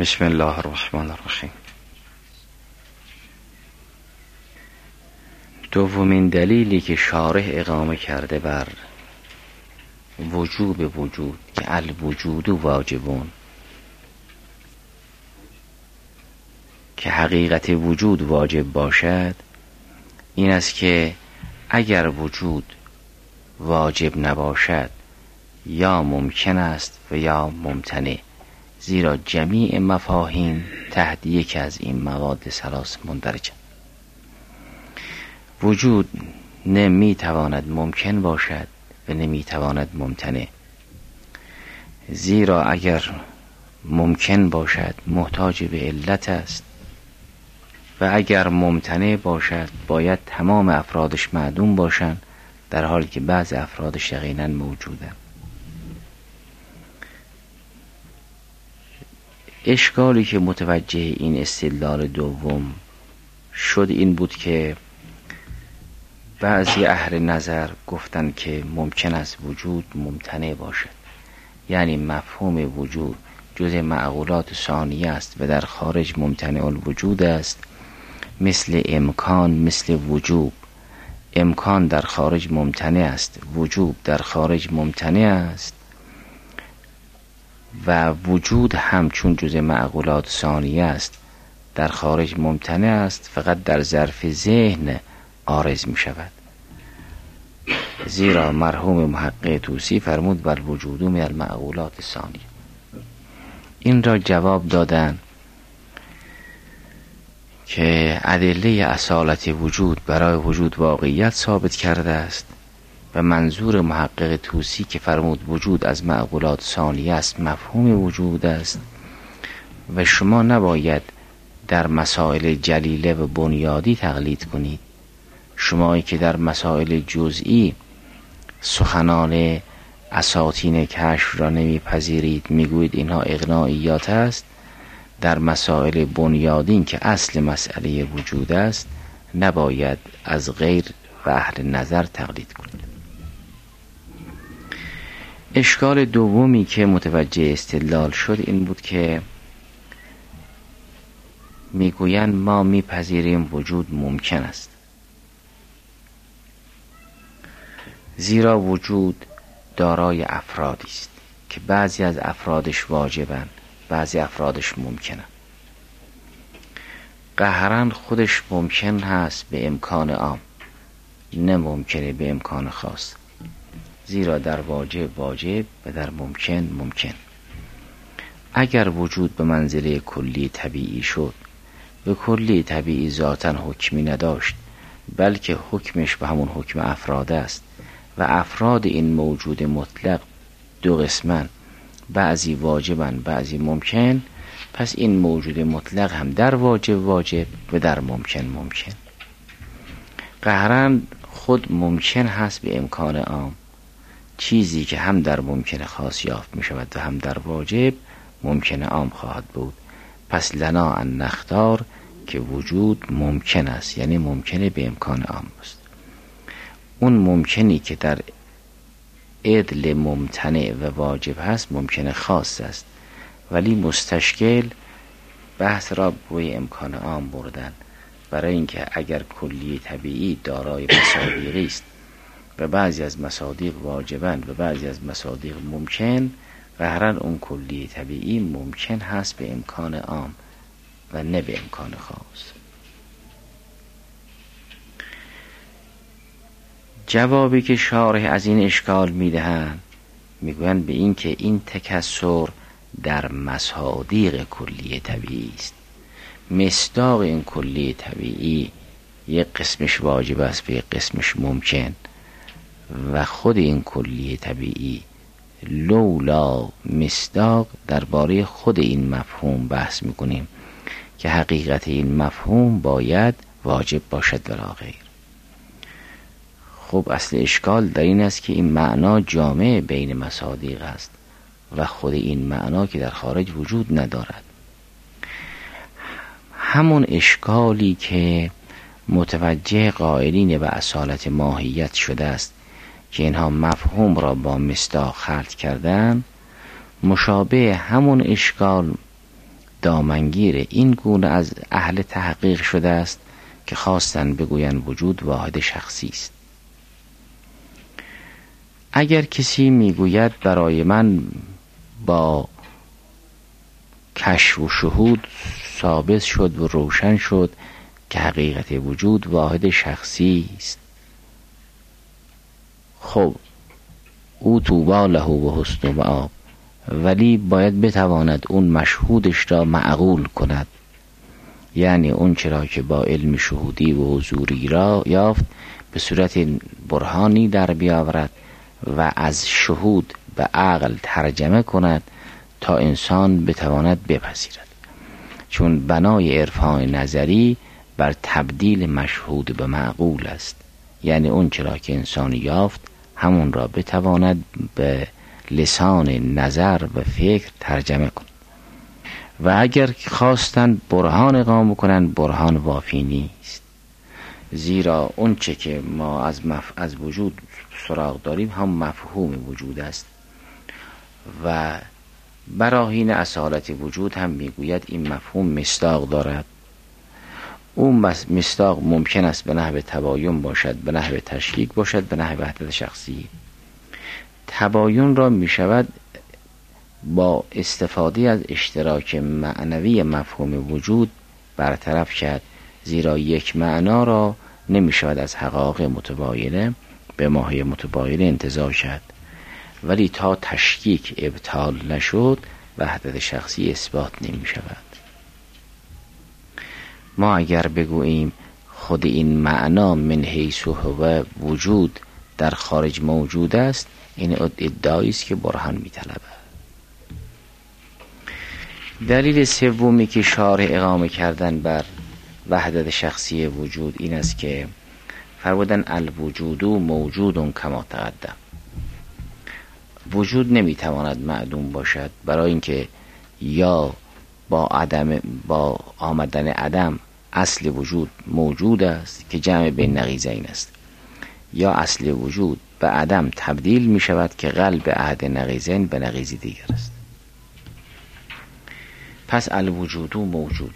بسم الله الرحمن الرحیم. دومین دلیلی که شارح اقامه کرده بر وجوب وجود که الوجود واجبون، که حقیقت وجود واجب باشد، این است که اگر وجود واجب نباشد یا ممکن است و یا ممتنع، زیرا جمیع مفاهیم تحت یک از این مواد ثلاث مندرجه. وجود نمی تواند ممکن باشد و نمی تواند ممتنع، زیرا اگر ممکن باشد محتاج به علت است و اگر ممتنع باشد باید تمام افرادش معدوم باشند، در حالی که بعض افرادش یقینا موجودند. اشکالی که متوجه این استدلال دوم شد این بود که بعضی اهل نظر گفتند که ممکن است وجود ممتنع باشد، یعنی مفهوم وجود جز معقولات ثانیه است و در خارج ممتنع الوجود است، مثل امکان، مثل وجوب. امکان در خارج ممتنع است، وجوب در خارج ممتنع است و وجود هم چون جز معقولات ثانیه است در خارج ممتنع است، فقط در ظرف ذهن عارض می شود. زیرا مرحوم محقق طوسی فرمود بل وجود من المعقولات ثانیه. این را جواب دادن که ادله اصالت وجود برای وجود واقعیت ثابت کرده است و منظور محقق طوسی که فرمود وجود از معقولات ثانیه است مفهوم وجود است و شما نباید در مسائل جلیله و بنیادی تقلید کنید. شمایی که در مسائل جزئی سخنان اساطین کشف را نمیپذیرید، میگویید اینها اغنائیات است، در مسائل بنیادین که اصل مسئله وجود است نباید از غیر و اهل نظر تقلید کنید. اشکال دومی که متوجه استدلال شد این بود که میگویند ما میپذیریم وجود ممکن است، زیرا وجود دارای افرادی است که بعضی از افرادش واجبند، بعضی افرادش ممکنند. قهرن خودش ممکن هست به امکان عام، نه ممکنه به امکان خاص، زیرا در واجب واجب و در ممکن ممکن. اگر وجود به منزله کلی طبیعی شد و کلی طبیعی ذاتاً حکمی نداشت، بلکه حکمش به همون حکم افراد است و افراد این موجود مطلق دو قسمن، بعضی واجبن بعضی ممکن، پس این موجود مطلق هم در واجب واجب و در ممکن ممکن. قهرن خود ممکن هست به امکان عام، چیزی که هم در ممکن خاص یافت می شود و هم در واجب ممکن عام خواهد بود. پس لنا ان نختار که وجود ممکن است، یعنی ممکنه به امکان عام است. اون ممکنی که در عدل ممتنع و واجب هست ممکن خاص است، ولی مستشکل بحث را به امکان عام بردن، برای اینکه اگر کلی طبیعی دارای مصادیقی است و بعضی از مصادیق واجبند و بعضی از مصادیق ممکن، قهرن اون کلی طبیعی ممکن هست به امکان عام و نه به امکان خاص. جوابی که شارح از این اشکال میدهند میگویند به این که این تکسر در مصادیق کلی طبیعی است. مصداق این کلی طبیعی یک قسمش واجب است و یک قسمش ممکن، و خود این کلی طبیعی لولا مصداق درباره خود این مفهوم بحث میکنیم که حقیقت این مفهوم باید واجب باشد ولا غیر. خب اصل اشکال در این است که این معنا جامع بین مصادیق است و خود این معنا که در خارج وجود ندارد. همون اشکالی که متوجه قائلین به اصالت ماهیت شده است که اینها مفهوم را با مصداق خلط کردن، مشابه همون اشکال دامنگیر این گونه از اهل تحقیق شده است که خواستن بگویند وجود واحد شخصی است. اگر کسی میگوید برای من با کشف و شهود ثابت شد و روشن شد که حقیقت وجود واحد شخصی است، خب او طوبی له و حسن مآب، ولی باید بتواند اون مشهودش را معقول کند، یعنی اون چرا که با علم شهودی و حضوری را یافت به صورت برهانی در بیاورد و از شهود به عقل ترجمه کند تا انسان بتواند بپذیرد. چون بنای عرفان نظری بر تبدیل مشهود به معقول است، یعنی اون چرا که انسان یافت همون را بتواند به لسان نظر و فکر ترجمه کند. و اگر خواستند برهان اقامه کنند، برهان وافی نیست، زیرا اون چه که ما از وجود سراغ داریم هم مفهوم وجود است و براهین اصالت وجود هم میگوید این مفهوم مصداق دارد. اون مصداق ممکن است به نحو تباین باشد، به نحو تشکیک باشد، به نحو وحدت شخصی. تباین را می شود با استفاده از اشتراک معنوی مفهوم وجود برطرف کرد، زیرا یک معنا را نمی شود از حقایق متباینه به ماهی متباینه انتزاع کرد، ولی تا تشکیک ابطال نشد وحدت شخصی اثبات نمی شود. ما اگر بگوییم خود این معنا من حیث هو وجود در خارج موجود است، این ادعایی است که برهان می طلبد. دلیل سومی که شارح اقامه کردن بر وحدت شخصی وجود این است که فرمودن الوجود موجود کما تقدم. وجود نمیتواند معدوم باشد، برای اینکه یا با آمدن عدم اصل وجود موجود است که جمع بین نقیضین است، یا اصل وجود به عدم تبدیل می شود که قلب احد نقیضین به نقیضی دیگر است. پس الوجود موجود،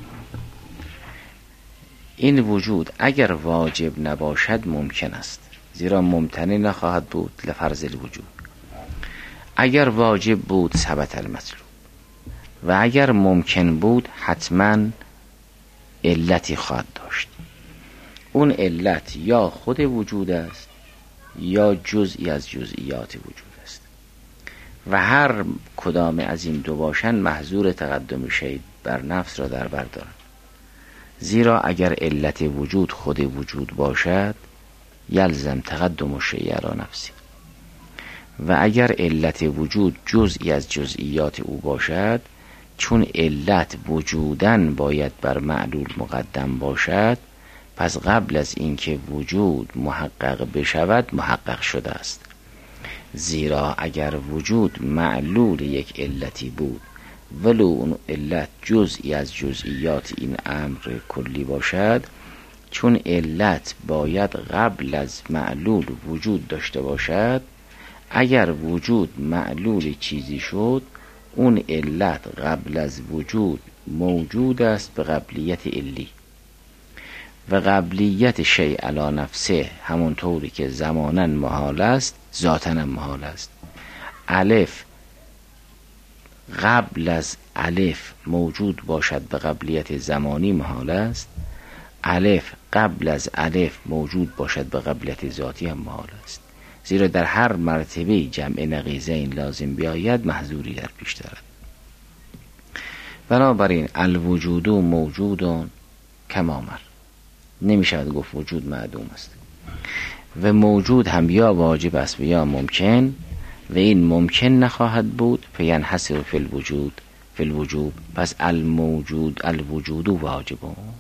این وجود اگر واجب نباشد ممکن است، زیرا ممتنع نخواهد بود لفرض الوجود. اگر واجب بود ثبت المطلوب، و اگر ممکن بود حتما علتی خواهد داشت. اون علت یا خود وجود است یا جزئی از جزئیات وجود است و هر کدام از این دو باشن محظور تقدم شی بر نفس را در بر دارند، زیرا اگر علت وجود خود وجود باشد یلزم تقدم شی علی نفسی، و اگر علت وجود جزئی از جزئیات او باشد، چون علت وجودن باید بر معلول مقدم باشد، پس قبل از اینکه وجود محقق بشود محقق شده است. زیرا اگر وجود معلول یک علتی بود ولو اون علت جزئی از جزئیات این امر کلی باشد، چون علت باید قبل از معلول وجود داشته باشد، اگر وجود معلول چیزی شد اون علت قبل از وجود موجود است به قبلیت علی، و قبلیت شیء علی نفسه همونطوری که زماناً محال است ذاتاً محال است. الف قبل از الف موجود باشد به قبلیت زمانی محال است، الف قبل از الف موجود باشد به قبلیت ذاتی هم محال است، زیرا در هر مرتبه جمع نقیضین لازم بیاید محظوری در پیش دارد. بنابراین الوجود موجود کما مر، نمی شود گفت وجود معدوم است، و موجود هم یا واجب است و یا ممکن، و این ممکن نخواهد بود فینحصر فی الوجود فی الوجوب، پس الوجود واجب.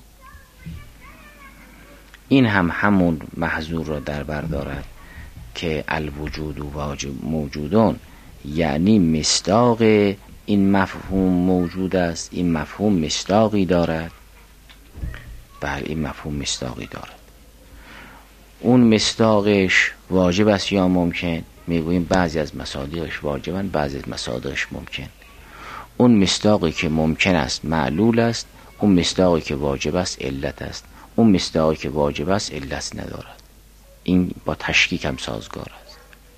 این هم همون محظور را در بر دارد که الوجود واجب موجودون، یعنی مصداق این مفهوم موجود است. این مفهوم مصداقی دارد، بله این مفهوم مصداقی دارد. اون مصداقش واجب است یا ممکن؟ میگوییم بعضی از مصادیقش واجبن، بعضی از مصادیقش ممکن. اون مصداقی که ممکن است معلول است، اون مصداقی که واجب است علت است، اون مصداقی که واجب است علت ندارد. این با تشکیک هم سازگار است.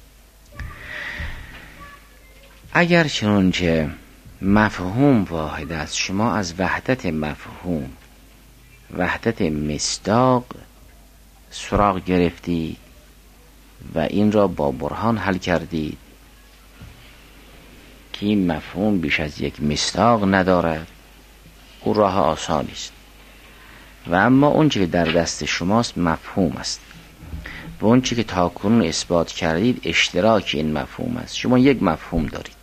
اگر چنانچه مفهوم واحد است، شما از وحدت مفهوم، وحدت مصداق سراغ گرفتید و این را با برهان حل کردید که این مفهوم بیش از یک مصداق ندارد، او راه آسانی است. و اما اون چه که در دست شماست مفهوم است و اون چه که تاکنون اثبات کردید اشتراک این مفهوم است. شما یک مفهوم دارید،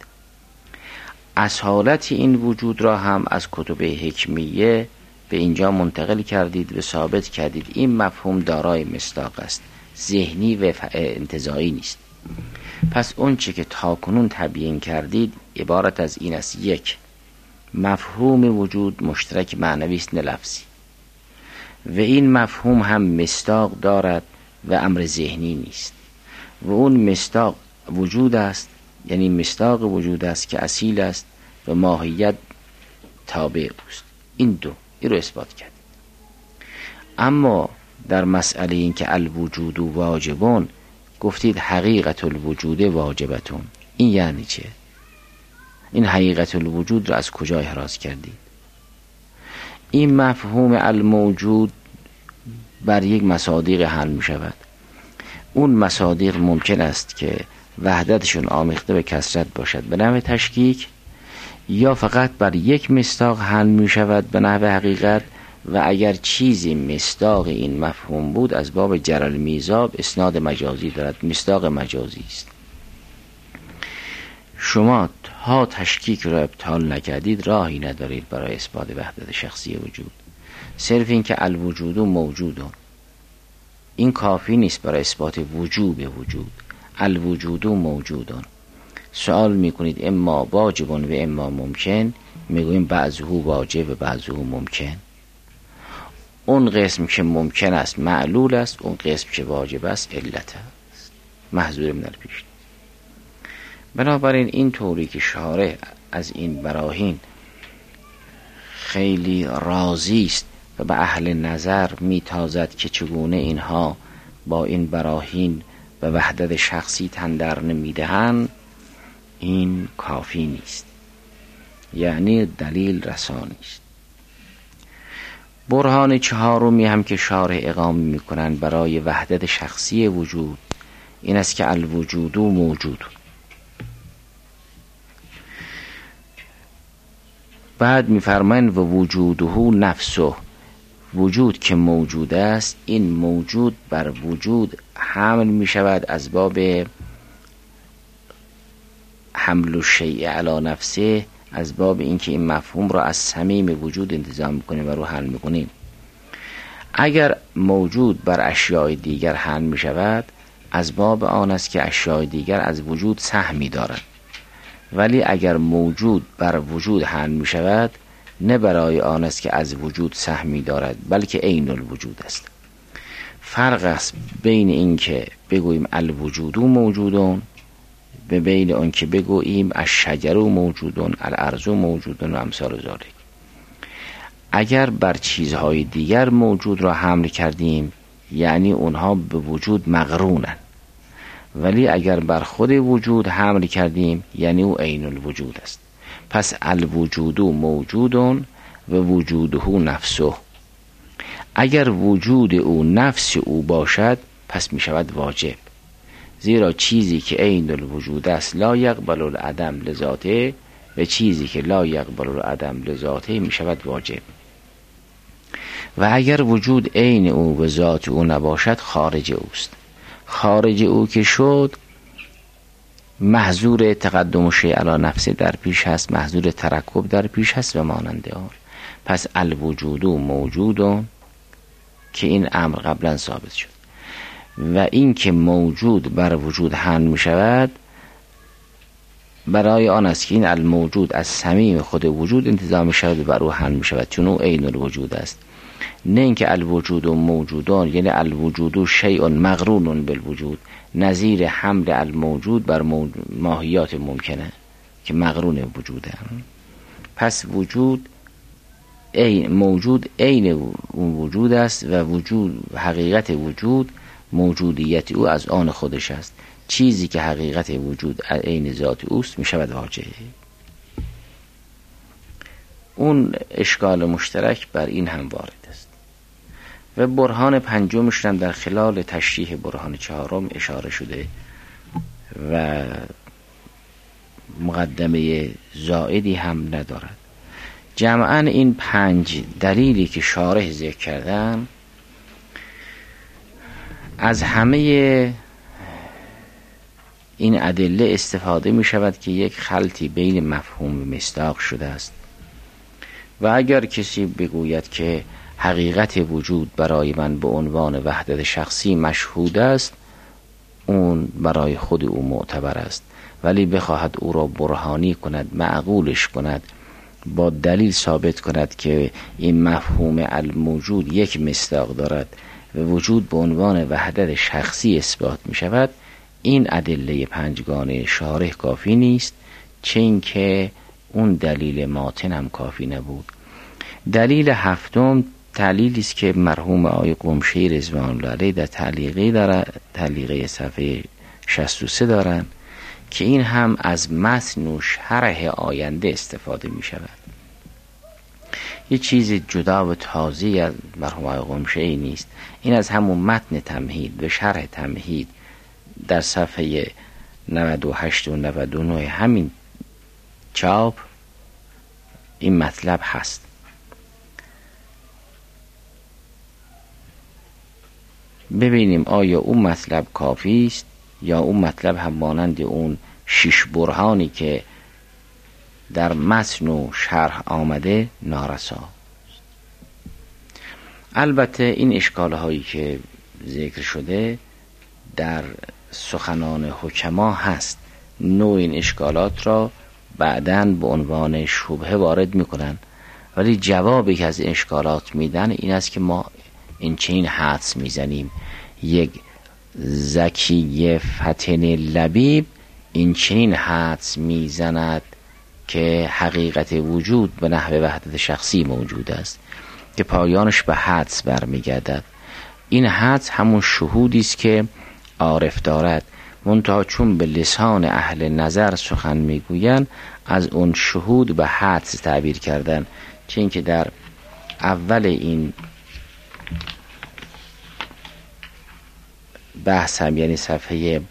اصالت این وجود را هم از کتب حکمیه به اینجا منتقل کردید و ثابت کردید این مفهوم دارای مصداق است، ذهنی و انتزاعی نیست. پس اون چه که تاکنون تبیین کردید عبارت از این است: یک، مفهوم وجود مشترک معنوی است نه لفظی و این مفهوم هم مصداق دارد و امر ذهنی نیست و اون مصداق وجود است، یعنی مصداق وجود است که اصیل است و ماهیت تابع است. این رو اثبات کرد. اما در مسئله این که الوجود واجبون گفتید حقیقت الوجود واجبتون. این یعنی چه؟ این حقیقت الوجود را از کجا احراز کردید؟ این مفهوم الموجود بر یک مصادیق حل می شود. اون مصادیق ممکن است که وحدتشون آمیخته به کثرت باشد به نحو تشکیک، یا فقط بر یک مصداق حل می شود به نحو حقیقت، و اگر چیزی مصداق این مفهوم بود از باب جر المیزاب اسناد مجازی دارد، مصداق مجازی است. شما تا تشکیک را ابطال نکردید راهی ندارید برای اثبات وحدت شخصی وجود. صرف این که الوجود موجودون این کافی نیست برای اثبات وجوب وجود. الوجود موجودون. سوال میکنید اما واجبون و اما ممکن، میگوییم بعضه واجب و بعضه ممکن. اون قسم که ممکن است معلول است، اون قسم که واجب است علت است، محذور من الپیش. بنابراین این طوری که شارح از این براهین خیلی راضی است و به اهل نظر میتازد که چگونه اینها با این براهین و وحدت شخصی تن در نمیدهند، این کافی نیست، یعنی دلیل رسانی است. برهان چهارمی هم که شارح اقامه میکنند برای وحدت شخصی وجود این است که الوجود موجود. بعد میفرمایند و وجوده نفسه، وجود که موجود است این موجود بر وجود حمل می شود از باب حمل الشیء علی نفسه، از باب اینکه این مفهوم را از صمیم وجود انتزاع میکنیم و رو حل میکنیم. اگر موجود بر اشیاء دیگر حمل می شود از باب آن است که اشیاء دیگر از وجود سهمی دارد، ولی اگر موجود بر وجود حمل می شود نه برای آن است که از وجود سهمی دارد بلکه عین الوجود است. فرق است بین این که بگوییم الوجود موجودون و بین اون که بگوییم الشجر موجودون، الارض موجودون و امثال ذالک. اگر بر چیزهای دیگر موجود را حمل کردیم یعنی اونها به وجود مقرونن، ولی اگر بر خود وجود حمل کردیم یعنی او عین الوجود است. پس الوجود موجودون و وجوده نفسه. اگر وجود او نفس او باشد پس می شود واجب، زیرا چیزی که عین الوجود است لا یقبل العدم لذاته و چیزی که لا یقبل العدم لذاته می شود واجب. و اگر وجود عین او و ذات او نباشد خارج اوست. خارج او که شد محظور تقدم شیء علی نفسه در پیش هست، محظور ترکب در پیش هست و مانند آن. پس الوجود موجودون که این امر قبلا ثابت شد و این که موجود بر وجود حمل می شود برای آن است که این الموجود از صمیم خود وجود انتزاع می شود و بر او حمل می شود چون او عین الوجود است. نه اینکه الوجود موجودان یعنی الوجود شیء مقرون بالوجود، نظیر حمل الموجود بر ماهیات ممکنه که مقرون وجوده. پس موجود عین اون وجود است و حقیقت وجود موجودیت او از آن خودش است. چیزی که حقیقت وجود عین ذات اوست می شود واجه. اون اشکال مشترک بر این هم وارد است و برهان پنجمش هم در خلال تشریح برهان چهارم اشاره شده و مقدمه زائدی هم ندارد. جمعاً این 5 دلیلی که شارح ذکر کردن از همه این ادله استفاده می شود که یک خلطی بین مفهوم و مصداق شده است و اگر کسی بگوید که حقیقت وجود برای من به عنوان وحدت شخصی مشهود است، اون برای خود او معتبر است، ولی بخواهد او را برهانی کند، معقولش کند، با دلیل ثابت کند که این مفهوم الموجود یک مصداق دارد و وجود به عنوان وحدت شخصی اثبات می شود، این ادله 5گانه شارح کافی نیست، چه این که اون دلیل ماتن هم کافی نبود. دلیل 7 تعلیلی است که مرحوم آقای قمشی رضوان الله علیه در تعلیقه صفحه 63 دارن که این هم از متن و شرح آینده استفاده می شود. یه چیز جدا و تازه از مرحوم آقای قمشی نیست، این از همون متن تمهید و شرح تمهید در صفحه 98 و 99 همین چاپ این مطلب هست. ببینیم آیا اون مطلب کافی است یا اون مطلب هم مانند اون 6 برهانی که در متن و شرح آمده نارسا. البته این اشکال هایی که ذکر شده در سخنان حکما هست، نوع این اشکالات را بعداً به عنوان شبهه وارد میکنن، ولی جوابی که از این اشکالات میدن این است که ما این چنین حدس میزنیم یک ذکی فتن لبیب این چنین حدس میزند که حقیقت وجود به نحو وحدت شخصی موجود است که پایانش به حدس برمیگردد. این حدس همون شهودی است که عارف دارد، منتها چون به لسان اهل نظر سخن میگویند از اون شهود به حدس تعبیر کردن، چون که در اول این بحث هم یعنی صفحه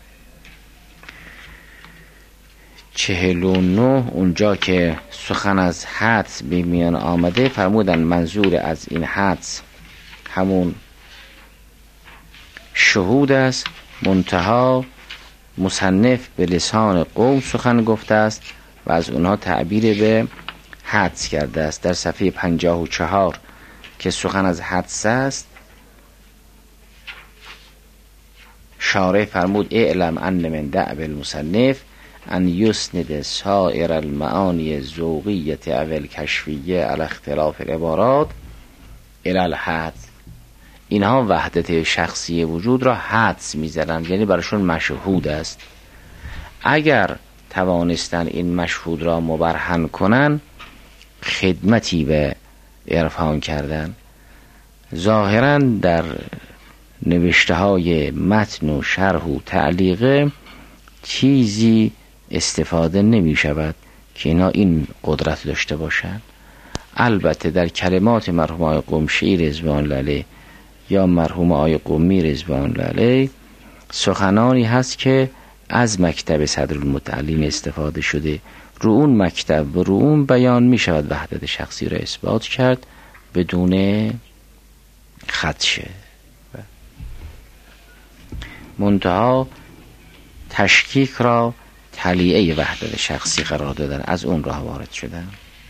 49 اونجا که سخن از حدس به میان آمده فرمودن منظور از این حدس همون شهود است، منتها مصنف به لسان قوم سخن گفته است و از اونها تعبیر به حدس کرده است. در صفحه 54 که سخن از حدس است شارح فرمود اعلم ان من دأب المصنف ان یسند سائر المعانی الذوقیة او الکشفیة علی اختلاف العبارات الی الحدس. اینها وحدت شخصی وجود را حدس می‌زنند، یعنی براشون مشهود است. اگر توانستن این مشهود را مبرهن کنن خدمتی به عرفان کردن. ظاهراً در نوشته های متن و شرح و تعلیقه چیزی استفاده نمی شود که اینا این قدرت داشته باشند. البته در کلمات مرحوم آقای قمشی رضوان الله علیه یا مرحوم آقای قمی رضوان الله علیه سخنانی هست که از مکتب صدرالمتعلم استفاده شده. رو اون مکتب و رو اون بیان می شود وحدت شخصی را اثبات کرد بدون خدشه. منتها تشکیک را تلیعه وحدت شخصی قرار دادن، از اون راه وارد شدن.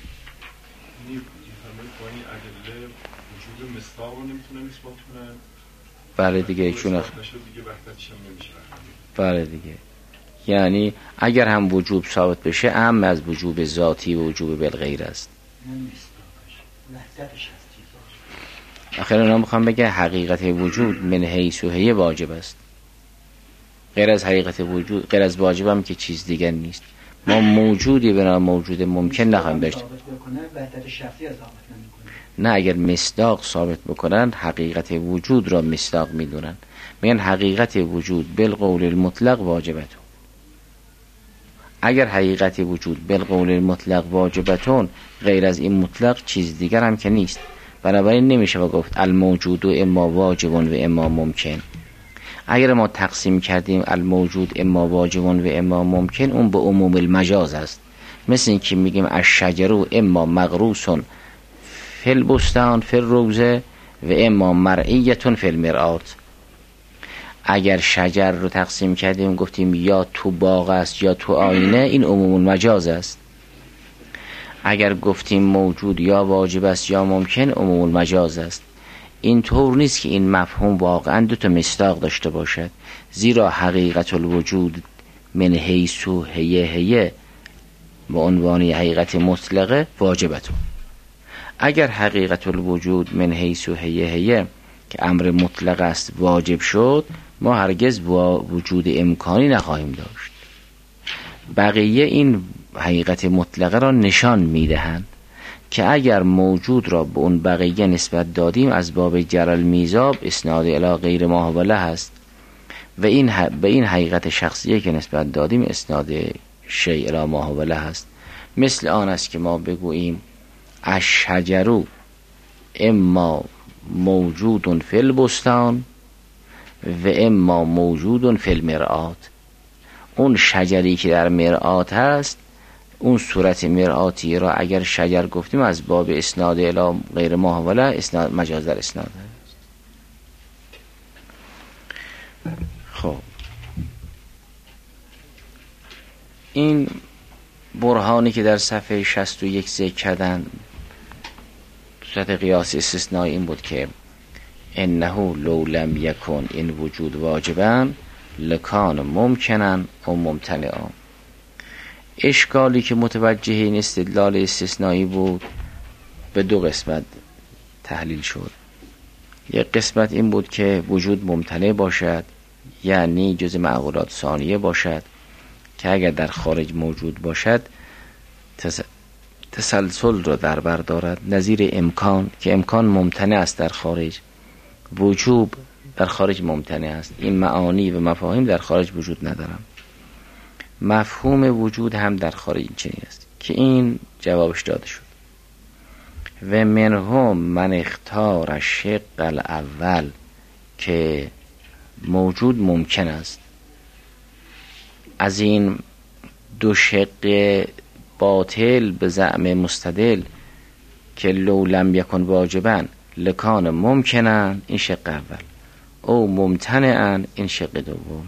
بله دیگه، چون بله دیگه، یعنی اگر هم وجوب ثابت بشه اهم از وجوب ذاتی و وجوب بالغیر است. آخر اونا میخوام بگه حقیقت وجود من حیث و هی واجب است، غیر از حقیقت وجود، غیر از واجب هم که چیز دیگر نیست. ما موجودی به نام موجود ممکن نخواهیم داشت. نه، اگر مصداق ثابت بکنن حقیقت وجود را مصداق میدونن، میگن حقیقت وجود بالقول المطلق واجبتون. اگر حقیقت وجود بالقول المطلق واجبتون، غیر از این مطلق چیز دیگر هم که نیست. بنابراین نمیشه گفت الموجود و اما واجب و اما ممکن. اگر ما تقسیم کردیم الموجود اما واجب و اما ممکن، اون به عموم المجاز است. مثل این که میگیم الشجر اما مغروس فی البستان فی الروضه و اما مرئیه فی المرآة. اگر شجر رو تقسیم کردیم گفتیم یا تو باغ است یا تو آینه، این عموم المجاز است. اگر گفتیم موجود یا واجب است یا ممکن، عموم المجاز است. این طور نیست که این مفهوم واقعا دو تا مصداق داشته باشد، زیرا حقیقت الوجود من حیث هیه به عنوان حقیقت مطلقه واجبتون. اگر حقیقت الوجود من حیث هیه که امر مطلق است واجب شد، ما هرگز وجود امکانی نخواهیم داشت. بقیه این حقیقت مطلقه را نشان میدهند که اگر موجود را به اون بقیه نسبت دادیم از باب جر المیزاب اسناد الی غیر ما هو له است، و به این حقیقت شخصیه که نسبت دادیم اسناد شیء الی ما هو له است. مثل آن است که ما بگوییم الشجر اما موجود فی البستان و اما موجود فی المرآة. اون شجری که در مرآة هست، اون صورت مرآتی را اگر شجر گفتیم از باب اسناد الی غیر ما هو له، اسناد مجاز در اسناد هست. خب این برهانی که در صفحه 61 ذکر کردن صورت قیاس استثنایی این بود که انه لو لم یکن این وجود واجبا لکان ممکنن و ممتنعا. اشکالی که متوجه این استدلال استثنایی بود به دو قسمت تحلیل شد. یک قسمت این بود که وجود ممتنع باشد، یعنی جز معقولات ثانیه باشد که اگر در خارج موجود باشد تسلسل را در بر دارد، نظیر امکان که امکان ممتنع است در خارج، وجوب در خارج ممتنع است. این معانی و مفاهیم در خارج وجود ندارم. مفهوم وجود هم در خارج چنین است که این جوابش داده شد. و منهم من اختار الشق الاول که موجود ممکن است. از این دو شق باطل به زعم مستدل که لو لم یکن واجبا لکان ممکنن، این شق اول، او ممتنعن، این شق دوم.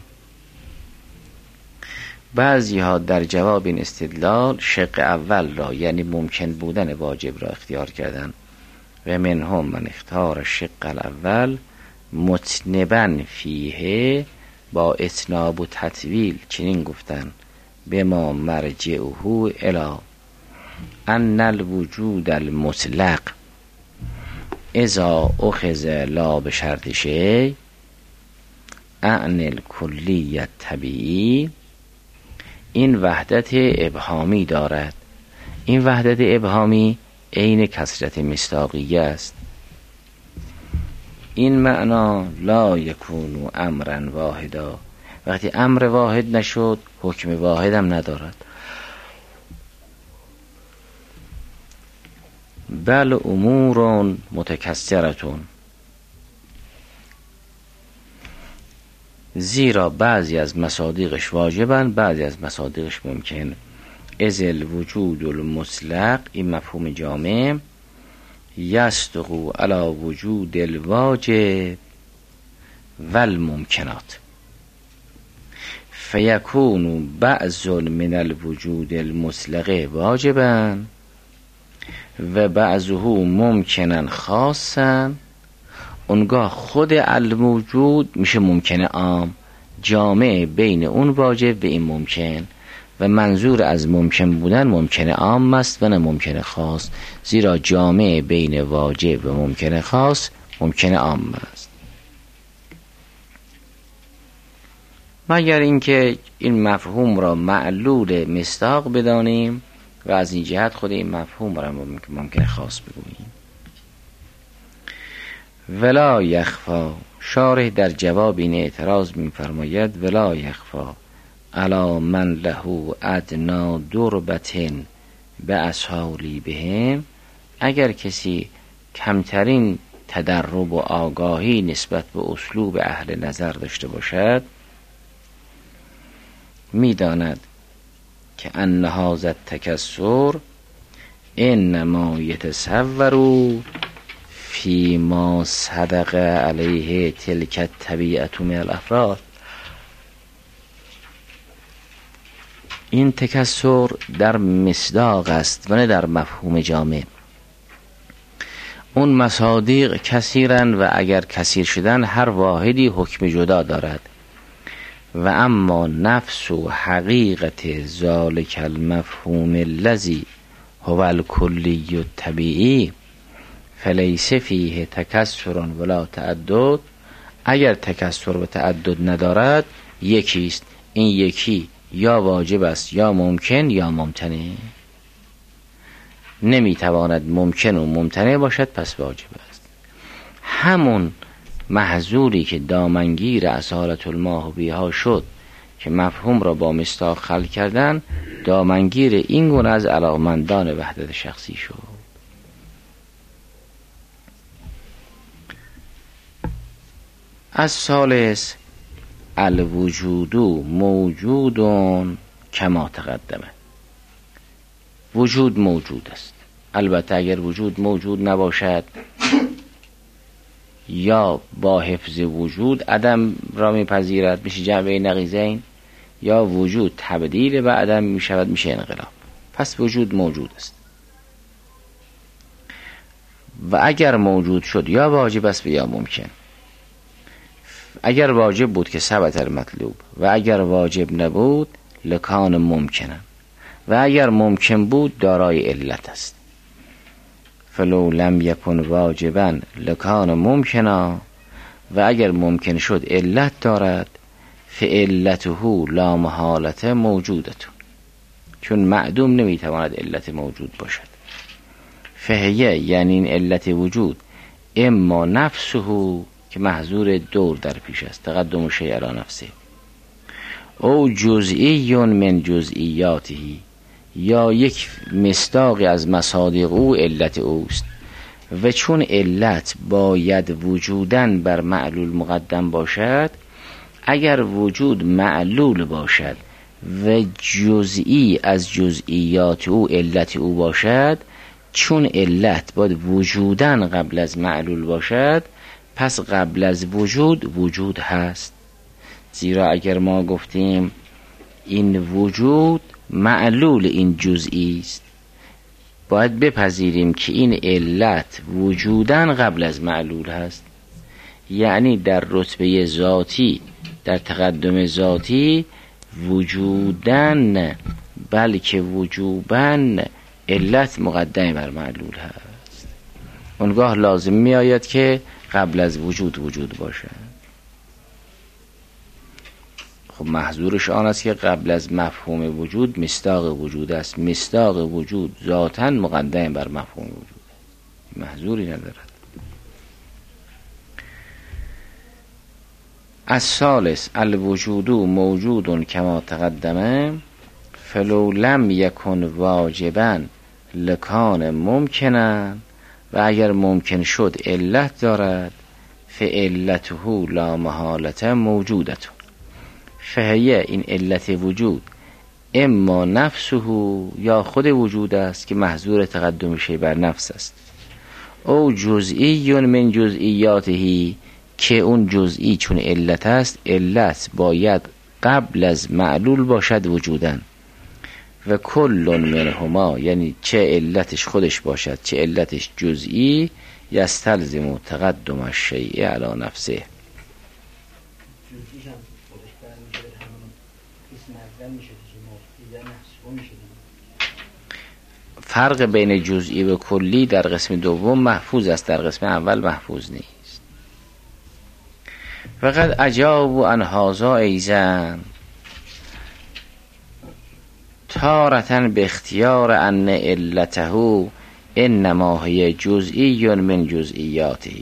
بعضی ها در جواب این استدلال شق اول را یعنی ممکن بودن واجب را اختیار کردن. و منهم من اختار الشق الاول متنبا فیه با اتناب و تطویل چنین گفتن به ما مرجعه الی ان الوجود المطلق اذا اخذ لا به شرط شیء عن الکلیت طبیعی. این وحدت ابهامی دارد. این وحدت ابهامی عین کثرت مصداقیه است. این معنا لا یکون امرا واحدا، وقتی امر واحد نشد حکم واحد هم ندارد. بل امور متکثرتون، زیرا بعضی از مصادیقش واجبن، بعضی از مصادیقش ممکن. از الوجود المطلق، این مفهوم جامع، یصدق علی وجود الواجب والممکنات فیکون بعض من الوجود المطلق واجبا و بعضه ممکنن خاصا. اونگاه خود الموجود میشه ممکن عام، جامع بین اون واجب و این ممکن، و منظور از ممکن بودن ممکن عام است و نه ممکن خاص، زیرا جامع بین واجب و ممکن خاص ممکن عام است. مگر اینکه این مفهوم را معلول مصداق بدانیم و از این جهت خود این مفهوم را ممکن خاص بگوییم. ولا یخفا، شارح در جواب این اعتراض می‌فرماید ولا یخفا علی من له ادنا دربتن به اسهالی بهم، اگر کسی کمترین تدرب و آگاهی نسبت به اسلوب اهل نظر داشته باشد، میداند که ان هذا التکسر انما یتصور فی ما صدق علیه تلک الطبیعة من الافراد. این تکسر در مصداق است و نه در مفهوم جامع. اون مصادیق کثیرن و اگر کثیر شدن هر واحدی حکم جدا دارد و اما نفس و حقیقت ذالک المفهوم الذی هو الکلی الطبیعی فلیس فیه تکسر ولا تعدد، اگر تکسر و تعدد ندارد یکیست، این یکی یا واجب است یا ممکن یا ممتنع، نمیتواند ممکن و ممتنع باشد پس واجب است. همون محظوری که دامنگیر اصالت الماه بیها شد که مفهوم را با مصداق خلق کردن، دامنگیر این گونه از علاقمندان وحدت شخصی شد. از ثالث الوجود موجود کما تقدمه، وجود موجود است. البته اگر وجود موجود نباشد یا با حفظ وجود عدم را میپذیرد، میشه جمع نقیضین، یا وجود تبدیل به عدم میشود، میشه انقلاب. پس وجود موجود است و اگر موجود شد یا واجب است و یا ممکن. اگر واجب بود که ثبت المطلوب و اگر واجب نبود لکان ممکنن و اگر ممکن بود دارای علت است. فلو لم یکن واجبا لکان ممکنا، و اگر ممکن شد علت دارد فعلته لا محالت موجودتون، چون معدوم نمیتواند علت موجود باشد. فهیه یعنی این علت وجود اما نفسه که محظور دور در پیش است، تقدم شیء علی نفسه، او جزئی من جزئیاته، یا یک مصداقی از مصادیق او علت اوست و چون علت باید وجودن بر معلول مقدم باشد، اگر وجود معلول باشد و جزئی از جزئیات او علت او باشد، چون علت باید وجودن قبل از معلول باشد، پس قبل از وجود وجود هست. زیرا اگر ما گفتیم این وجود معلول این جزئی است، باید بپذیریم که این علت وجودن قبل از معلول هست، یعنی در رتبه ذاتی، در تقدم ذاتی وجودن نه بلکه وجوبن علت مقدم بر معلول هست. اونگاه لازم می آید که قبل از وجود باشد. خب محظورش آن است که قبل از مفهوم وجود مصداق وجود است. مصداق وجود ذاتاً مقدم بر مفهوم وجود، محظوری ندارد. الثالث الوجود موجود کما تقدمه فلو لم یکن واجبا لکان ممکنن، و اگر ممکن شد علت دارد فعلته لا محالت موجودتون. فهیه این علت وجود اما نفسه یا خود وجود است که محظور تقدم شی بر نفس است، او جزئی من جزئیاته که اون جزئی چون علت است، علت باید قبل از معلول باشد وجودن، و کل منهما یعنی چه علتش خودش باشد چه علتش جزئی یستلزم تقدم الشیء علی نفسه. فرق بین جزئی و کلی در قسم دوم محفوظ است، در قسم اول محفوظ نیست. فقط اجاب عن هذا ایزن تارة به اختیار ان علته انما هی جزئی من جزئیاته.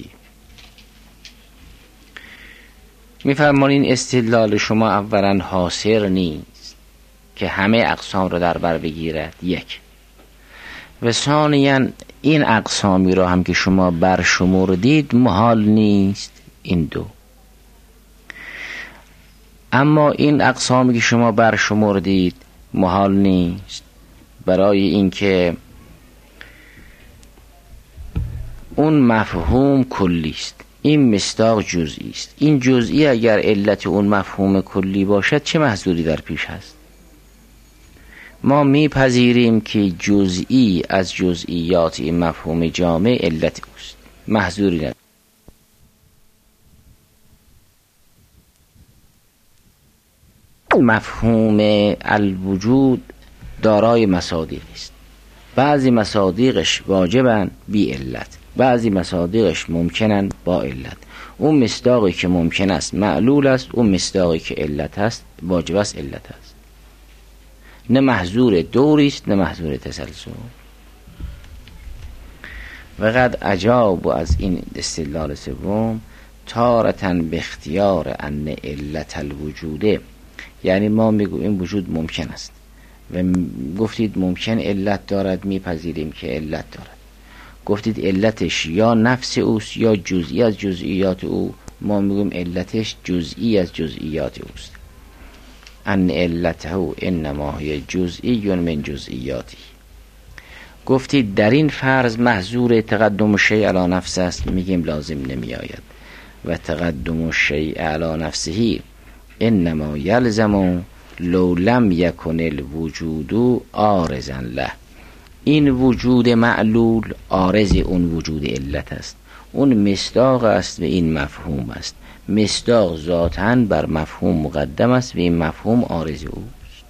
میفرمایین استدلال شما اولا حاصر نیست که همه اقسام رو در بر بگیرد، یک، و ثانیاً این اقسامی را هم که شما برشمردید محال نیست، این دو. اما این اقسامی که شما برشمردید محال نیست برای اینکه اون مفهوم کلی است، این مصداق جزئی است. این جزئی اگر علت اون مفهوم کلی باشد چه محذوری در پیش هست؟ ما میپذیریم که جزئی از جزئیات این مفهوم جامع علت اوست، محذوری ندارد. مفهوم الوجود دارای مصادیق است، بعضی مصادیقش واجبن بی علت، بعضی مصادیقش ممکنن با علت. اون مصداقی که ممکن است معلول است، اون مصداقی که علت است واجب است علت است. نه محظور دوری است نه محظور تسلسل. و قد اجاب از این استدلال سوم تارة به اختیار ان علت الوجوده، یعنی ما میگوییم وجود ممکن است و گفتید ممکن علت دارد، میپذیریم که علت دارد. گفتید علتش یا نفس اوست یا جزئی از جزئیات او، ما میگوییم علتش جزئی از جزئیات اوست. ان علته انما هی جزئی من جزئیاتی. گفتید در این فرض محظور تقدم شیء علی نفس است، میگیم لازم نمی آید. و تقدم شیء علی نفسه انما یلزم لو لم یکن الوجود عارضا له. این وجود معلول عارض اون وجود علت است، اون مصداق است و این مفهوم است. مصداق ذاتاً بر مفهوم مقدم است و این مفهوم عارض اوست.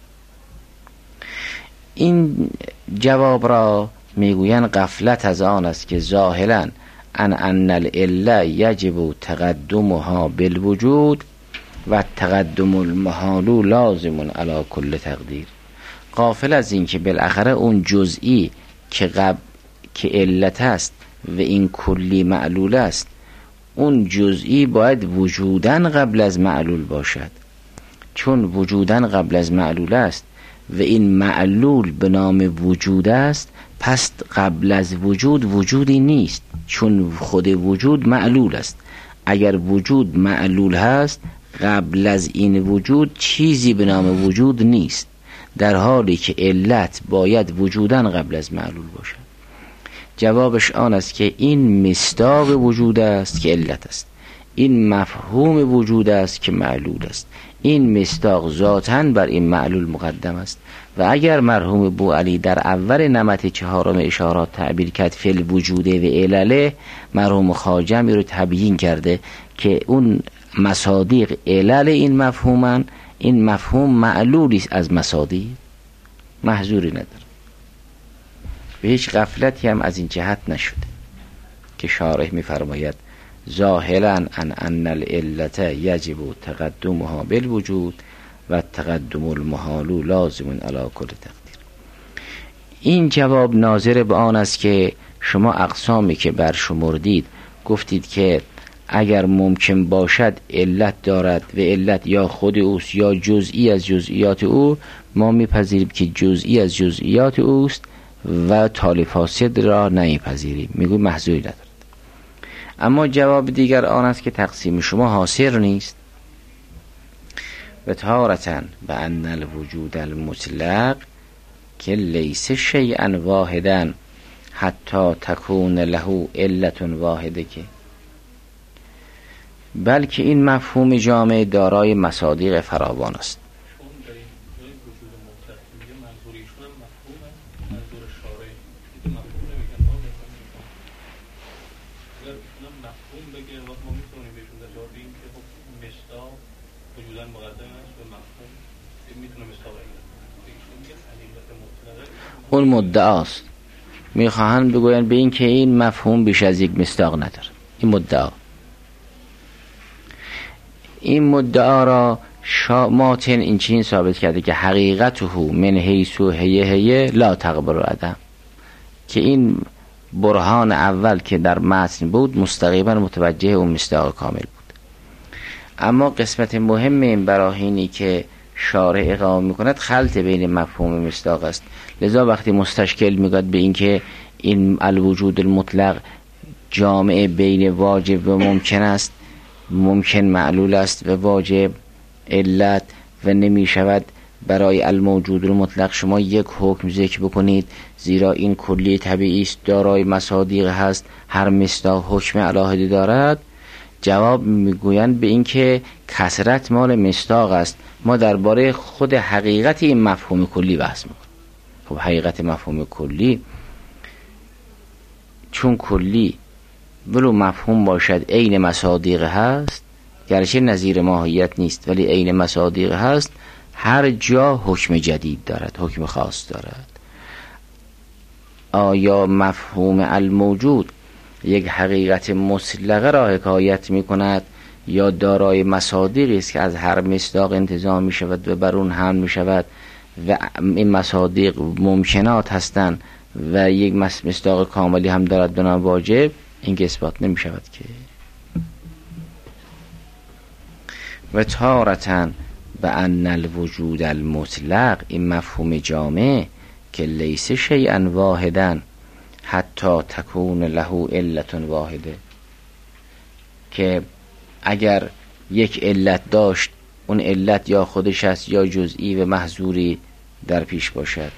این جواب را میگویند غفلت از آن است که ظاهراً ان العله یجب تقدمها بالوجود و تقدم المحال لازم علی کل تقدیر. غافل از این که بالاخره اون جزئی که علت است و این کلی معلول است، اون جزئی باید وجودن قبل از معلول باشد. چون وجودن قبل از معلول است و این معلول به نام وجود است، پس قبل از وجود وجودی نیست، چون خود وجود معلول است. اگر وجود معلول هست، قبل از این وجود چیزی به نام وجود نیست، در حالی که علت باید وجودن قبل از معلول باشد. جوابش آن است که این مصداق وجود است که علت است، این مفهوم وجود است که معلول است. این مصداق ذاتاً بر این معلول مقدم است. و اگر مرحوم بوعلی در اول نمط چهارم اشارات تعبیر کرد فی الوجوده و علله، مرحوم خواجمی رو تبیین کرده که اون مصادیق علل این مفهومن، این مفهوم معلولی است از مصادیق، محظوری نداره. به هیچ غفلتی هم از این جهت نشده که شارح می‌فرماید ظاهراً ان العلت یجب تقدمها بالوجود و تقدم المحال لازم علی کل تقدیر. این جواب ناظر به آن است که شما اقسامی که برشمردید گفتید که اگر ممکن باشد علت دارد و علت یا خود اوست یا جزئی از جزئیات او، ما میپذیریم که جزئی از جزئیات اوست و تالی فاسد را نمیپذیریم، میگویم محظوری ندارد. اما جواب دیگر آن است که تقسیم شما حاصر نیست. و تارةً به ان الوجود المطلق که لیس شیئا واحدا حتی تکون له علت واحده، که بلکه این مفهوم جامع دارای مصادیق فراوان است. اون مدعاست، میخواهند بگوین به این که این مفهوم بیش از یک مصداق نداره، این مدعا. این مدعا را ماتن این چین ثابت کرده که حقیقته من حیث هیه لا تقبل عدم، که این برهان اول که در متن بود مستقیما متوجه اون مصداق کامل بود. اما قسمت مهم این براهینی که شارع اقامه میکند خلط بین مفهوم مصداق است. لذا وقتی مستشکل میگاد به این که این الوجود المطلق جامع بین واجب و ممکن است، ممکن معلول است و واجب علت، و نمی شود برای الموجود المطلق شما یک حکم ذکر بکنید، زیرا این کلی طبیعی است، دارای مصادیق هست، هر مصداق حکم الهی دارد. جواب میگویند به این که کثرت مال مصداق است. ما درباره خود حقیقت این مفهوم کلی بحث میکنیم. خب حقیقت مفهوم کلی چون کلی ولو مفهوم باشد عین مصادیق هست، گرچه نظیر ماهیت نیست ولی عین مصادیق هست، هر جا حکم جدید دارد، حکم خاص دارد. آیا مفهوم الموجود یک حقیقت مطلقه را حکایت می کند یا دارای مصادیقی است که از هر مصداق انتزاع می شود و بر اون حمل می شود و این مصادیق ممکنات هستند و یک مصداق کاملی هم دارد به نام واجب؟ این که اثبات نمی شود که. و تارتن به ان الوجود المطلق، این مفهوم جامع که لیس شیئا واحدا حتی تکون له علت واحده، که اگر یک علت داشت اون علت یا خودش است یا جزئی و محظوری در پیش باشد.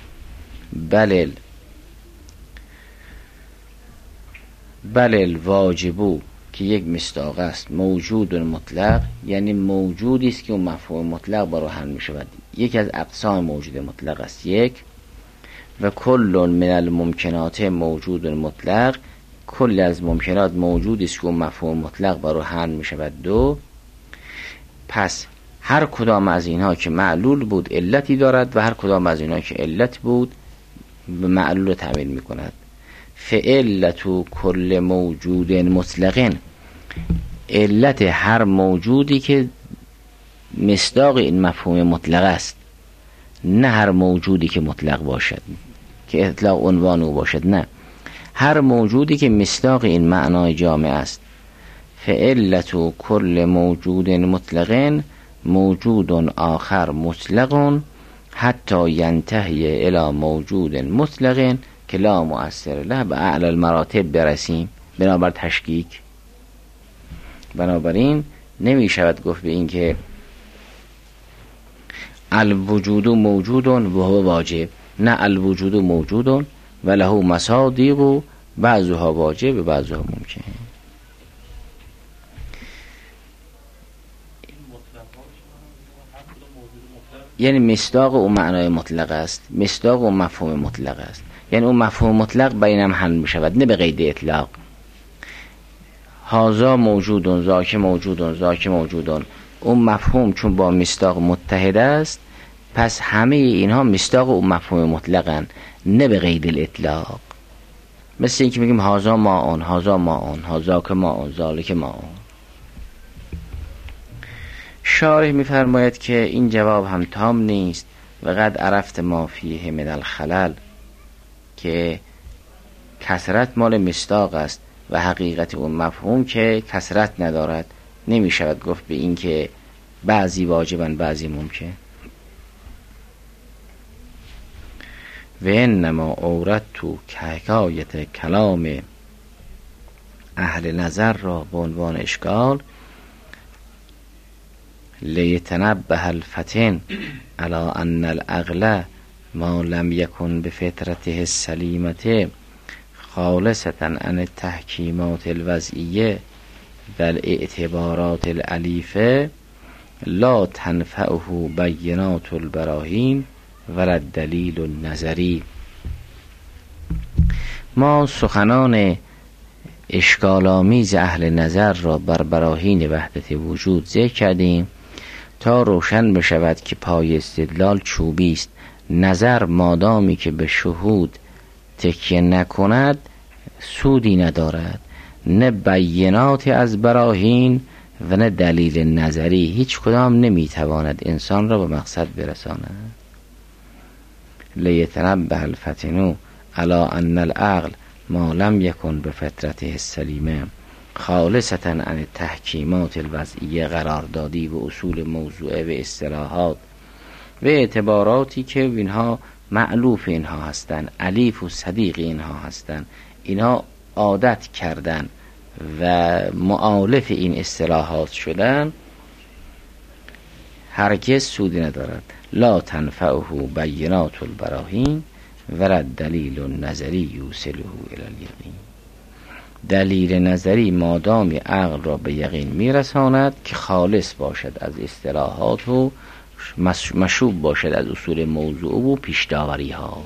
بل الواجبو که یک مصداق است، موجود مطلق یعنی موجودی است که اون مفهوم مطلق با روحن می شود، یکی از اقسام موجود مطلق است. یک و کل من الممکنات موجود مطلق، کل از ممکنات موجودی است که اون مفهوم مطلق با روحن می شود. دو، پس هر کدام از اینها که معلول بود علتی دارد و هر کدام از اینها که علت بود به معلول تعبیر می کند. فعلت کل موجود مطلقن، علت هر موجودی که مصداق این مفهوم مطلق است، نه هر موجودی که مطلق باشد که اطلاق عنوان او باشد، نه هر موجودی که مصداق این معنای جامع است. فعلت کل موجود مطلقن موجود آخر مطلق حتی ینتهی الی موجود مطلق که لا مؤثر له، به اعلی المراتب برسیم بنابر تشکیک. بنابراین نمی شود گفت به این که الوجود موجود و هو واجب، نه الوجود موجود و له مصادیق و بعضها واجب و بعضها ممکن. یعنی مصداق اون معنای مطلق است، مصداق اون مفهوم مطلق است، یعنی اون مفهوم مطلق بینم حل می شود، نه به قید اطلاق. هازا موجودون، ذاک موجودون، ذاک موجودون، اون مفهوم چون با مصداق متحد است، پس همه اینها مصداق اون مفهوم مطلقن، نه به قید الاطلاق. مثل اینکه میگیم هازا ماون، هازا ماون، هازاک ماون، ذالک ماون. شارح میفرماید که این جواب هم تام نیست و قد عرفت ما فیه من الخلل، که کثرت مال مصداق است و حقیقت اون مفهوم که کثرت ندارد. نمی شود گفت به این که بعضی واجبن بعضی ممکن. و انما اورد تو که حکایت کلام اهل نظر را به عنوان اشکال لیتنبه الفتن علی ان العقل ما لم یکن بفطرته السلیمه خالصة عن التحکیمات الوضعیه و الاعتبارات العلیفه لا تنفعه بینات البراهین ولا الدلیل النظری. ما سخنان اشکال‌آمیز اهل نظر را بر براهین وحدت وجود ذکر کردیم تا روشن بشود که پای استدلال چوبی است. نظر مادامی که به شهود تکیه نکند سودی ندارد، نه بینات از براهین و نه دلیل نظری هیچ کدام نمیتواند انسان را به مقصد برساند. لیتنبه الفطن علی ان العقل ما لم یکن به فطرته السلیمه خالصة عن التحکیمات الوضعیه قراردادی و اصول موضوعه و اصطلاحات و اعتباراتی که اینها مألوف اینها هستند، الیف و صدیق اینها هستند، اینها عادت کردن و مؤالف این اصطلاحات شدن، هرگز سودی ندارد. لا تنفعه بینات البراهین ولا دلیل نظری یوصله الی الیقین. دلیل نظری مادامی عقل را به یقین میرساند که خالص باشد از اصطلاحات و مشوب باشد از اصول موضوع و پیش‌داوری ها.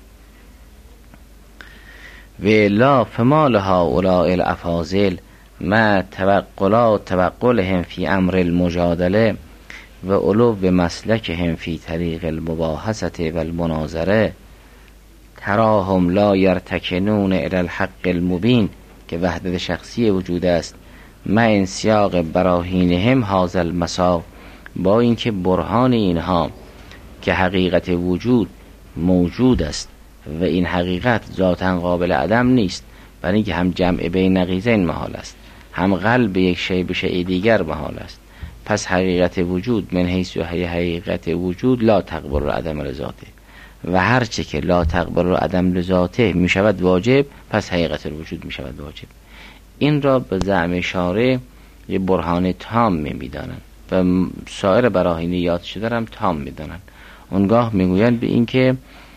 و لا فمال هؤلاء الافاضل ما توقلهم فی امر المجادله و علو مسلکهم فی طریق المباحثه و المناظره تراهم لا یرتکنون الی الحق المبین که وحدت شخصی وجود است. ما انسیاق براهینهم هذا المساق، با اینکه برهان اینها که حقیقت وجود موجود است و این حقیقت ذاتاً قابل عدم نیست، برای اینکه هم جمع بین نقیضین محال است، هم قلب یک شیء به شیء دیگر محال است. پس حقیقت وجود من حیث حقیقت وجود لا تقبل عدم لذاته و هر چه که لا تقبل عدم لذاته می شود واجب، پس حقیقت وجود می شود واجب. این را به زعم شارع یه برهان تام می دانند و سایر براهینیات شده هم تام می دانند. اونگاه می گویند به این که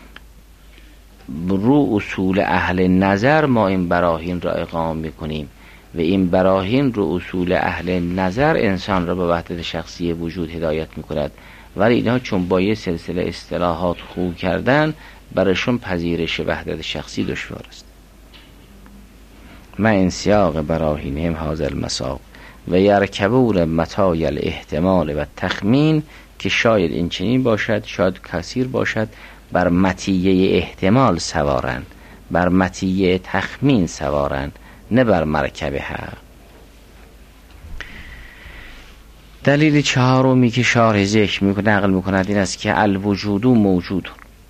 رو اصول اهل نظر ما این براهین را اقامه می کنیم و این براهین رو اصول اهل نظر انسان را به وحدت شخصی وجود هدایت می کند، ولی اینها چون با یه سلسله اصطلاحات خوب کردن برایشون پذیرش وحدت شخصی دشوار است. ما انسیاق براهینهم هذا المساق و یرکبون متاع الاحتمال و تخمین، که شاید این چنین باشد شاید کثیر باشد، بر مطیه احتمال سوارن، بر مطیه تخمین سوارن، نه بر مرکب حق. دلیل چهارمی که شارح ذکر نقل میکند این است که الوجود موجود،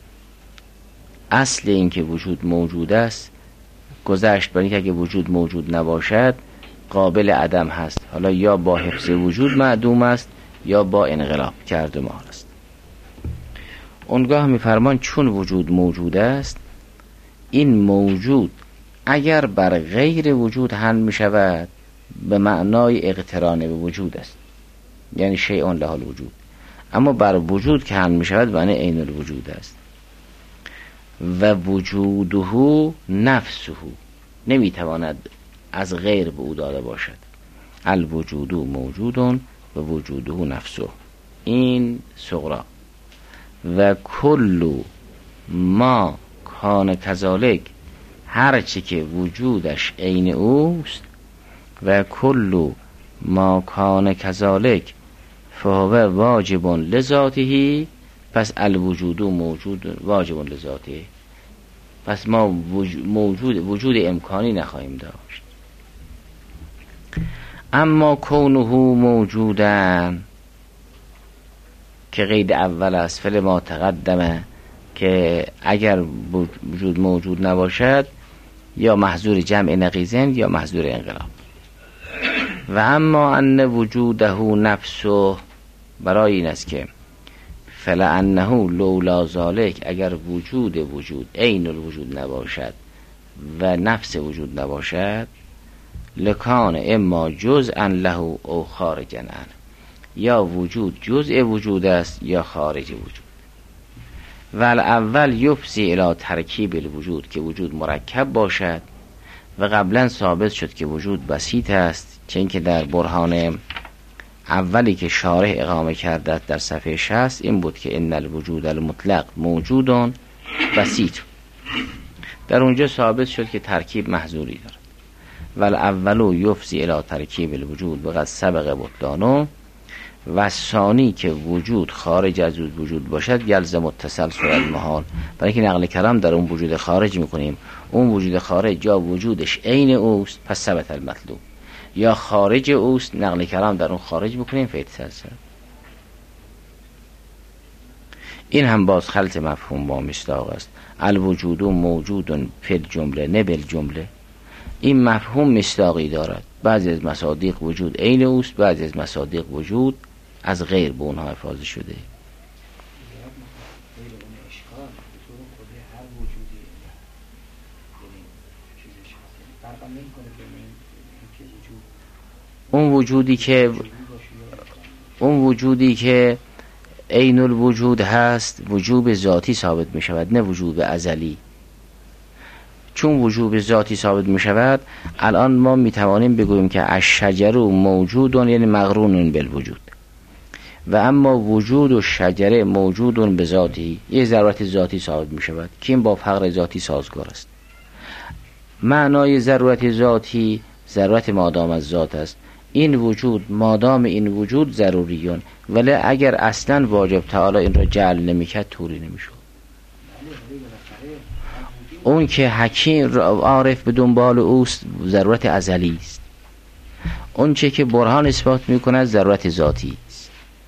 اصل این که وجود موجود است گذشت بر اینکه اگه وجود موجود نباشد قابل عدم هست، حالا یا با حفظ وجود معدوم است یا با انقلاب کرده محال است. اونگاه میفرمان چون وجود موجود است، این موجود اگر بر غیر وجود حمل می شود به معنای اقتران به وجود است، یعنی شیء له الوجود، اما بر وجود که حمل می شود معنی عین الوجود است. و وجوده نفسه، نمی تواند از غیر به او داده باشد. الوجود موجود و وجوده نفسه، این صغرا. و کل ما کان کذالک، هرچی که وجودش عین اوست، و کل ما کان کذالک فهو واجب لذاته، پس الوجود موجود واجب لذاته، پس ما وجود امکانی نخواهیم داشت. اما کونه موجودن که قید اول است، فعل ما تقدمه، که اگر وجود موجود نباشد یا محظور جمع نقیضین یا محظور انقلاب. و اما ان وجوده نفسه، برای این است که فلانه لولا ذالک، اگر وجود عین الوجود نباشد و نفس وجود نباشد، لکان اما جزءا له او خارجا عنه، یا وجود جزء وجود است یا خارج وجود. و الاول یفضی الی ترکیب الوجود، که وجود مرکب باشد، و قبلا ثابت شد که وجود بسیط است، چون که در برهان اولی که شارح اقامه کرده در صفحه 60 این بود که ان الوجود المطلق موجود بسیط، در اونجا ثابت شد که ترکیب محظوری دارد. و الاول یفضی الی ترکیب الوجود وقد سبق بطلانه، و ثانی که وجود خارج از وجود باشد یلزم التسلسل المحال، برای که نقل کلام در اون وجود خارج میکنیم، اون وجود خارج یا وجودش عین اوست، پس ثبت المطلوب، یا خارج اوست، نقل کلام در اون خارج بکنیم فیتصل. این هم باز خلط مفهوم با مصداق است. الوجود موجود فی الجمله نه بالجمله. این مفهوم مصداقی دارد. بعضی از مصادیق وجود عین اوست، بعضی از مصادیق وجود از غیر به اونها افاضه شده. اون وجودی که عین الوجود هست وجوب ذاتی ثابت می شود، نه وجوب ازلی. چون وجوب ذاتی ثابت می شود، الان ما می توانیم بگوییم که الشجر موجود یعنی مقرون بالوجود، و اما وجود و شجره موجود به ذاتی، یه ضرورت ذاتی ثابت می شود که این با فقر ذاتی سازگار است. معنای ضرورت ذاتی ضرورت مادام از ذات است. این وجود مادام این وجود ضروریون، ولی اگر اصلا واجب تعالی این را جعل نمیکرد طوری نمیشود. اون که حکیم عارف به دنبال اوست ضرورت ازلی است. اون چه که برهان اثبات میکند ضرورت ذاتی است.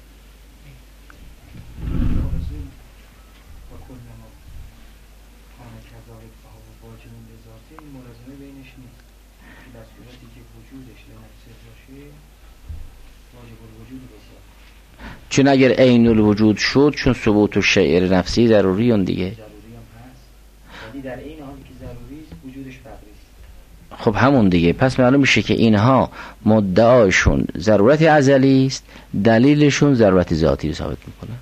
چون اگر عین الوجود شد، چون ثبوت الشیء نفسی ضروری اون دیگه. در این حالی که ضروری است وجودش فقری است. خب همون دیگه. پس معلوم میشه که اینها مدعاشون ضرورت ازلی است، دلیلشون ضرورت ذاتی رو ثابت میکنن.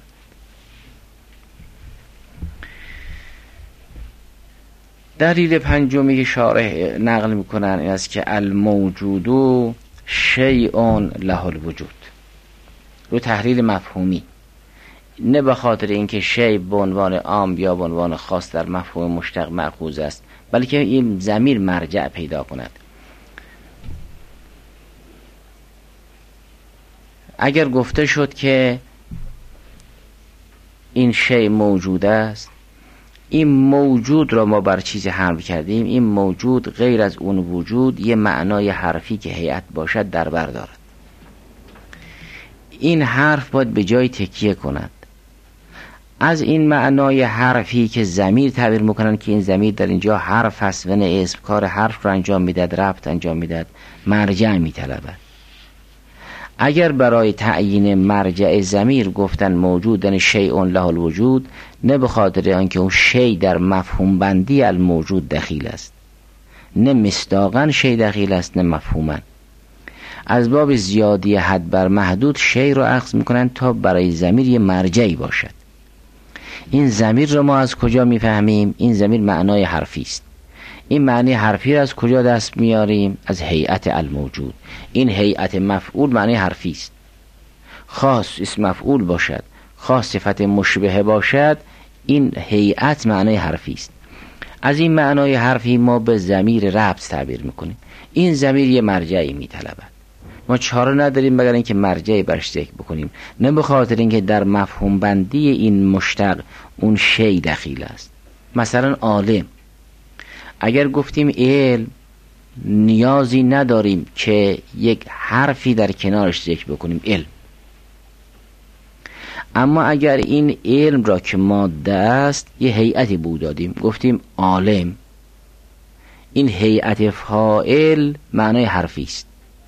دلیل پنجمی که شارح نقل میکنن این است که الموجود شیء له الوجود، رو تحلیل مفهومی، نه به خاطر اینکه شی به عنوان عام یا به عنوان خاص در مفهوم مشتق مأخوذ است، بلکه این ضمیر مرجع پیدا کند. اگر گفته شد که این شی موجود است، این موجود را ما بر چیزی حمل کردیم، این موجود غیر از اون وجود یه معنای حرفی که هیئت باشد در بر دارد. این حرف باید به جای تکیه کند. از این معنای حرفی که ضمیر تعبیر میکنن که این ضمیر در اینجا حرف هست و نه اسم، کار حرف رو انجام میداد، ربط انجام میداد، مرجع میطلبد. اگر برای تعیین مرجع ضمیر گفتن موجودن شیء له الوجود، نه به خاطر آنکه اون شی در مفهوم بندی الموجود دخیل است، نه مصداقاً شی دخیل است، نه مفهوماً. از باب زیادی حد بر محدود شی رو اخذ میکنن تا برای ضمیر یه مرجعی باشد. این ضمیر رو ما از کجا میفهمیم؟ این ضمیر معنای حرفی است. این معنی حرفی رو از کجا دست میاریم؟ از هیئت الموجود. این هیئت مفعول معنی حرفی است. خاص اسم مفعول باشد، خاص صفت مشبهه باشد، این هیئت معنی حرفی است. از این معنای حرفی ما به ضمیر ربط تعبیر میکنیم. این ضمیر یه مرجعی میطلبد. ما چاره نداریم مگر اینکه مرجعی برش ذکر بکنیم، نه به خاطر اینکه در مفهوم بندی این مشتق اون شی دخیل است. مثلا عالم، اگر گفتیم علم، نیازی نداریم که یک حرفی در کنارش ذکر بکنیم علم. اما اگر این علم را که ماده است یه هیئتی بود دادیم، گفتیم عالم، این هیئت فاعل معنای حرفی است.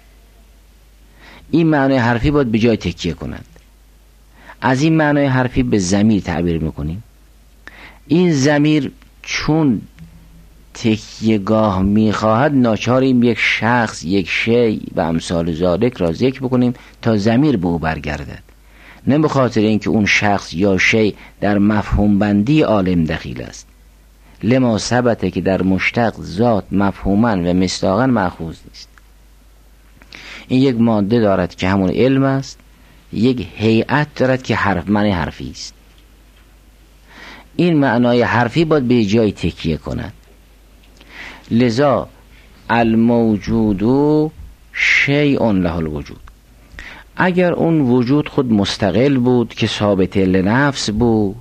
این معنای حرفی باید به جای تکیه کند. از این معنای حرفی به ضمیر تعبیر میکنیم. این ضمیر چون تکیهگاه میخواهد، ناچاریم یک شخص، یک شی و امثال ذالک را ذکر بکنیم تا ضمیر به او برگردد، نه به خاطر اینکه اون شخص یا شی در مفهوم بندی عالم دخیل است. لما ثبته که در مشتق ذات مفهوما و مصداقا مأخوذ نیست. این یک ماده دارد که همون علم است، یک هیئت دارد که حرف معنی حرفی است. این معنای حرفی باید به جای تکیه کند. لذا الموجود شیء له الوجود. اگر اون وجود خود مستقل بود که ثابت لنفس بود،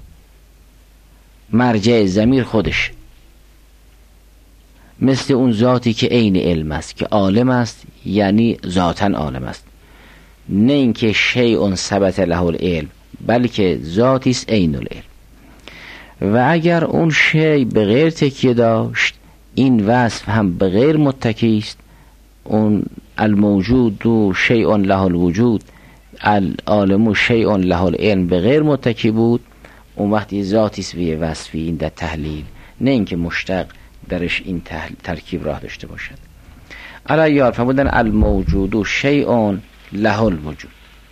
مرجع ضمیر خودش، مثل اون ذاتی که عین علم است، که عالم است، یعنی ذاتاً عالم است، نه اینکه شیء ثبت له العلم، بلکه ذاتی است عین العلم. و اگر اون شیء به غیر تکیه داشت، این وصف هم به غیر متکی است. اون الموجود و شیء له الوجود، العالم شیء له العلم به غیر متکی بود، اون وقتی ذاتی است و وصفی، این در تحلیل، نه اینکه مشتق درش این ترکیب راه داشته باشد. علیار فرمودن الموجود و شیء له الوجود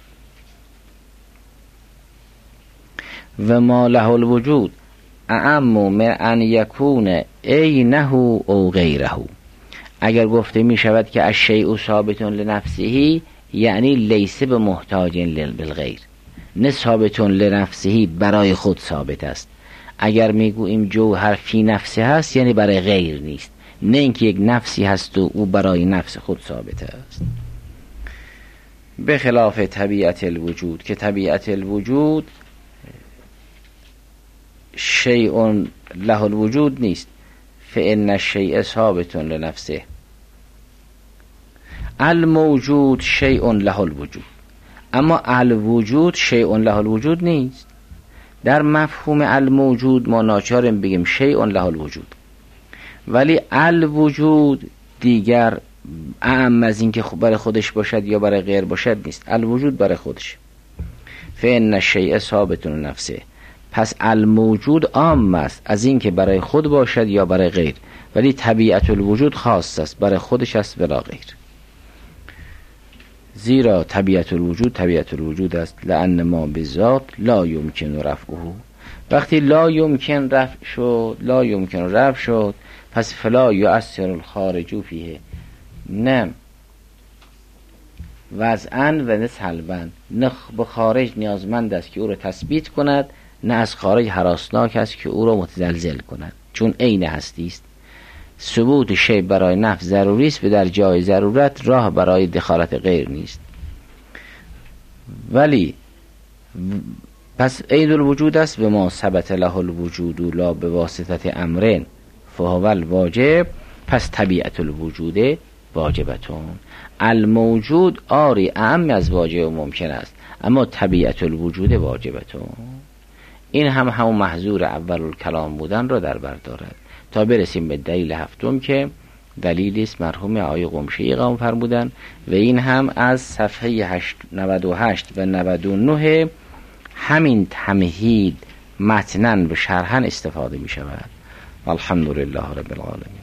و ما له الوجود اعم من ان یکون عینه او غیره. اگر گفته می شود که الشیء ثابت لنفسه، یعنی لیس به محتاج للغیر، نه ثابت لنفسه برای خود ثابت است. اگر میگوییم جوهر فی نفسه هست، یعنی برای غیر نیست، نه اینکه یک نفسی هست و او برای نفس خود ثابت است. به خلاف طبیعت الوجود، که طبیعت الوجود شیء له الوجود نیست، فإن الشیء ثابت لنفسه. الموجود شیء له الوجود، اما الوجود شیء له الوجود نیست. در مفهوم الموجود ما ناچاریم بگیم شیء له الوجود، ولی الوجود دیگر اعم از این که برای خودش باشد یا برای غیر باشد نیست، الوجود برای خودش. فإن الشیء ثابت لنفسه، پس الموجود عام است از این که برای خود باشد یا برای غیر، ولی طبیعت الوجود خاص است، برای خودش است بلا غیر. زیرا طبیعت الوجود است، لأن ما بذات لا یمکن رفعه. وقتی لا یمکن رفع شد، پس فلا یؤثر الخارج فیه، نه وضعاً و نه سلباً، نه به خارج نیازمند است که او را تثبیت کند، نه از خارج هراسناک است که او را متزلزل کند، چون عین هستی است. ثبوت شیء برای نفس ضروری است و در جای ضرورت راه برای دخالت غیر نیست. ولی پس عین الوجود است به ما ثبت له الوجود لا به واسطه امرین فهو الواجب، پس طبیعت الوجود واجبتون. الموجود آری اعم از واجب و ممکن است، اما طبیعت الوجود واجبتون. این همون محظور اول الکلام بودن را در بر دارد، تا برسیم به دلیل هفتم که دلیلی است مرحوم آقای قمشی اقامه فرمودن، و این هم از صفحه 98 و 99 همین تمهید متناً و شرحاً استفاده می شود. الحمدلله رب العالمین.